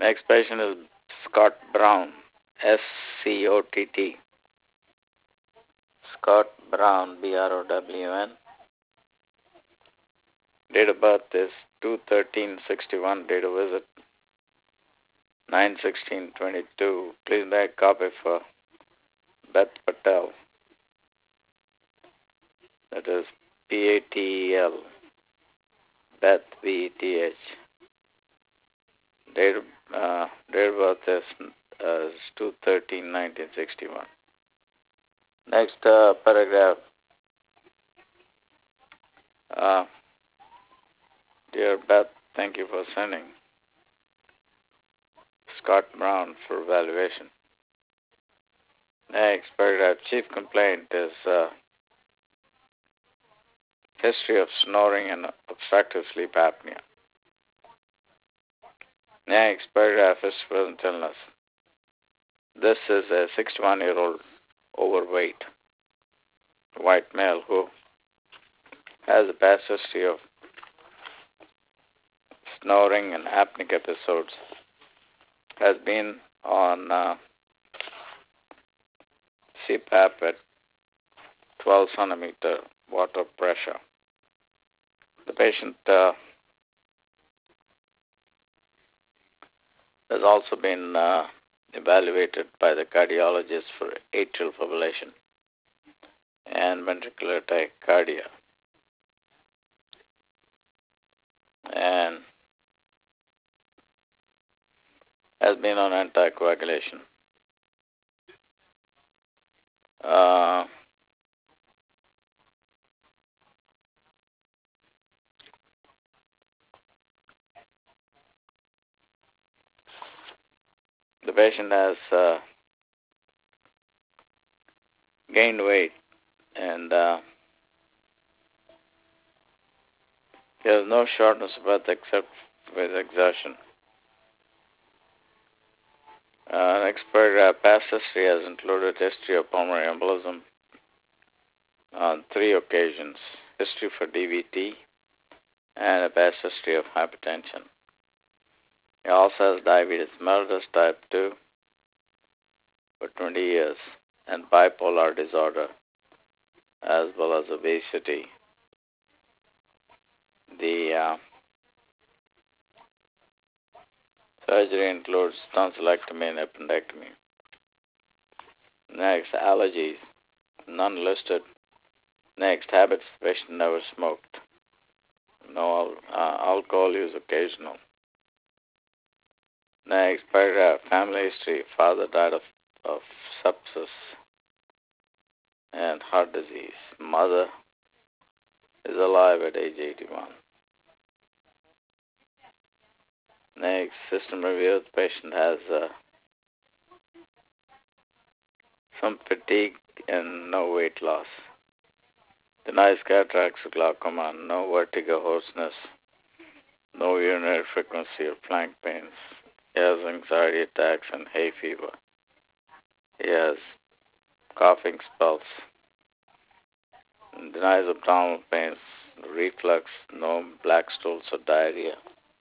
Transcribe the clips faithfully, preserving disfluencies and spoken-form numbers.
Next patient is Scott Brown, S C O T T. Scott Brown, B R O W N. Date of birth is two thirteen sixty-one. Date of visit nine sixteen twenty-two. Please make copy for Beth Patel. That is P A T E L. Beth, B E T H. Date of, uh, date of birth is, uh, is two thirteen nineteen sixty-one. Next uh, paragraph. Uh, Dear Beth, thank you for sending Scott Brown for evaluation. Next paragraph. Chief complaint is uh, history of snoring and obstructive sleep apnea. Next paragraph is present illness. This is a sixty-one-year-old overweight white male who has a past history of snoring and apneic episodes, has been on uh, C PAP at twelve centimeter water pressure. The patient uh, has also been uh, evaluated by the cardiologist for atrial fibrillation and ventricular tachycardia. And has been on anticoagulation. Uh, the patient has uh, gained weight and uh, he has no shortness of breath except with exertion. Uh, next paragraph, past history has included history of pulmonary embolism on three occasions, history for D V T, and a past history of hypertension. He also has diabetes mellitus type two for twenty years and bipolar disorder as well as obesity. The uh, surgery includes tonsillectomy and appendectomy. Next, allergies, none listed. Next, habits, patient never smoked. No uh, alcohol use occasional. Next paragraph, family history. Father died of, of sepsis and heart disease. Mother is alive at age eighty-one. Next, system review. The patient has uh, some fatigue and no weight loss. Denies cataracts or glaucoma, no vertigo, hoarseness, no urinary frequency or flank pains. He has anxiety attacks and hay fever. He has coughing spells. Denies abdominal pains, reflux, no black stools or diarrhea.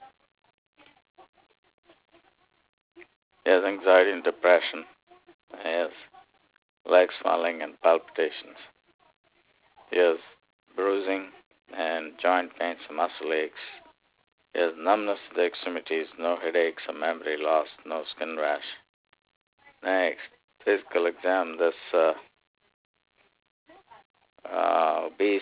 He has anxiety and depression. He has leg swelling and palpitations. He has bruising and joint pains and muscle aches. He has numbness of the extremities, no headaches or memory loss, no skin rash. Next, physical exam. This uh, uh, obese.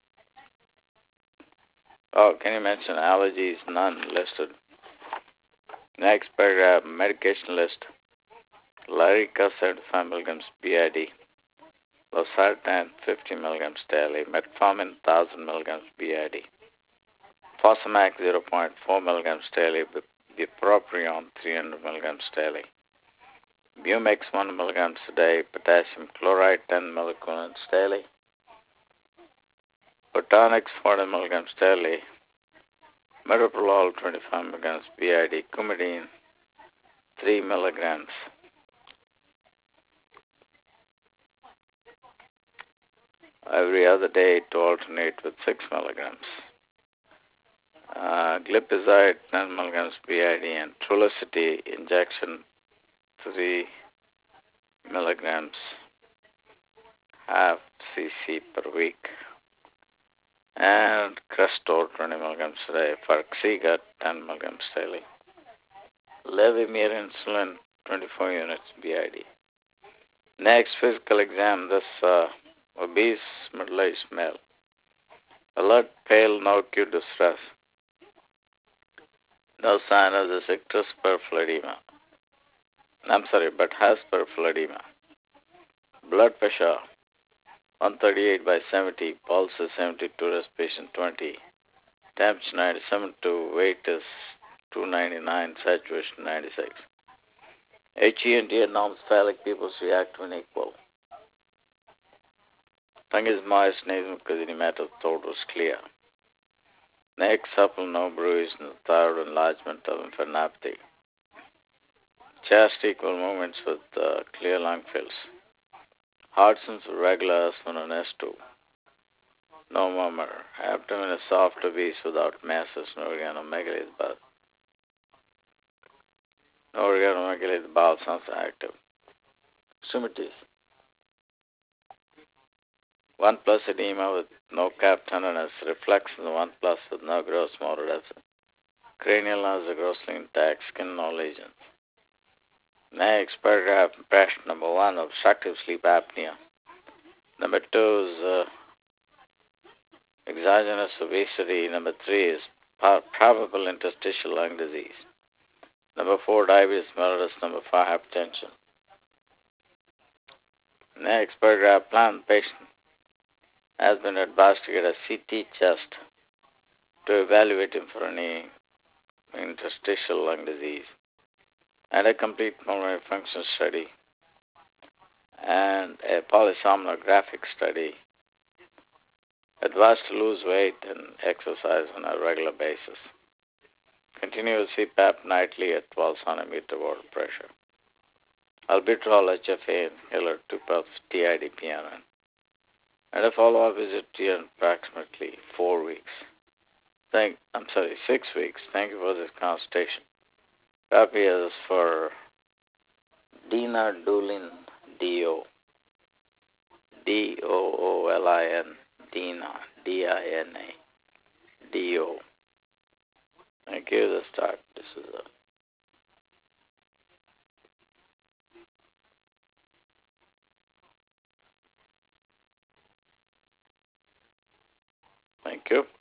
Oh, can you mention allergies? None listed. Next paragraph, medication list. Lyrica seventy-five milligrams B I D. Losartan fifty milligrams daily. Metformin one thousand milligrams B I D. Fosamax zero point four milligrams daily. Bupropion three hundred milligrams daily. Bumex one milligrams a day. Potassium chloride ten milligrams daily. Botanix forty milligrams daily. Metoprolol twenty-five milligrams B I D. Coumadin three milligrams. Every other day to alternate with six milligrams. Uh, glipizide ten milligrams B I D and Trulicity injection three milligrams half cc per week. And Crestor twenty milligrams a day. Farxiga ten milligrams daily. Levemir insulin twenty-four units B I D. Next physical exam, this uh, obese middle-aged male. Alert, pale, no acute distress. No sign of the ictus peripheral edema. I'm sorry, but has peripheral edema. Blood pressure one thirty-eight by seventy, pulse is seventy-two, respiration twenty, temperature ninety-seven point two, weight is two ninety-nine, saturation ninety-six. H E and T norms phallic pupils react when equal. Tongue is moist, nasal mucous throat was clear. Neck supple, no bruise, no thyroid enlargement of lymphadenopathy. Chest equal movements with uh, clear lung fills. Heart seems regular as one on S two. No murmur. Abdomen is soft, obese, without masses, no organomegaly of the bowel. No organomegaly of the bowel sounds active. Extremities. one plus edema with no cap tenderness, reflex in the one plus with no gross motor deficit. Cranial nerves are grossly intact, skin no lesions. Next paragraph, impression number one, obstructive sleep apnea. Number two is uh, exogenous obesity. Number three is probable interstitial lung disease. Number four, diabetes mellitus. Number five, hypertension. Next paragraph, plan patient has been advised to get a C T chest to evaluate him for any interstitial lung disease, and a complete pulmonary function study, and a polysomnographic study. Advised to lose weight and exercise on a regular basis. Continue with C PAP nightly at twelve centimeter water pressure. Albuterol, H F A inhaler, two puffs, T I D P N N. And a follow-up visit in approximately four weeks. Thank, I'm sorry, six weeks. Thank you for this consultation. Copy is for Dina Doolin, D O. D O O L I N, Dina, D I N A, D O. Thank you. The start. This is a Thank you.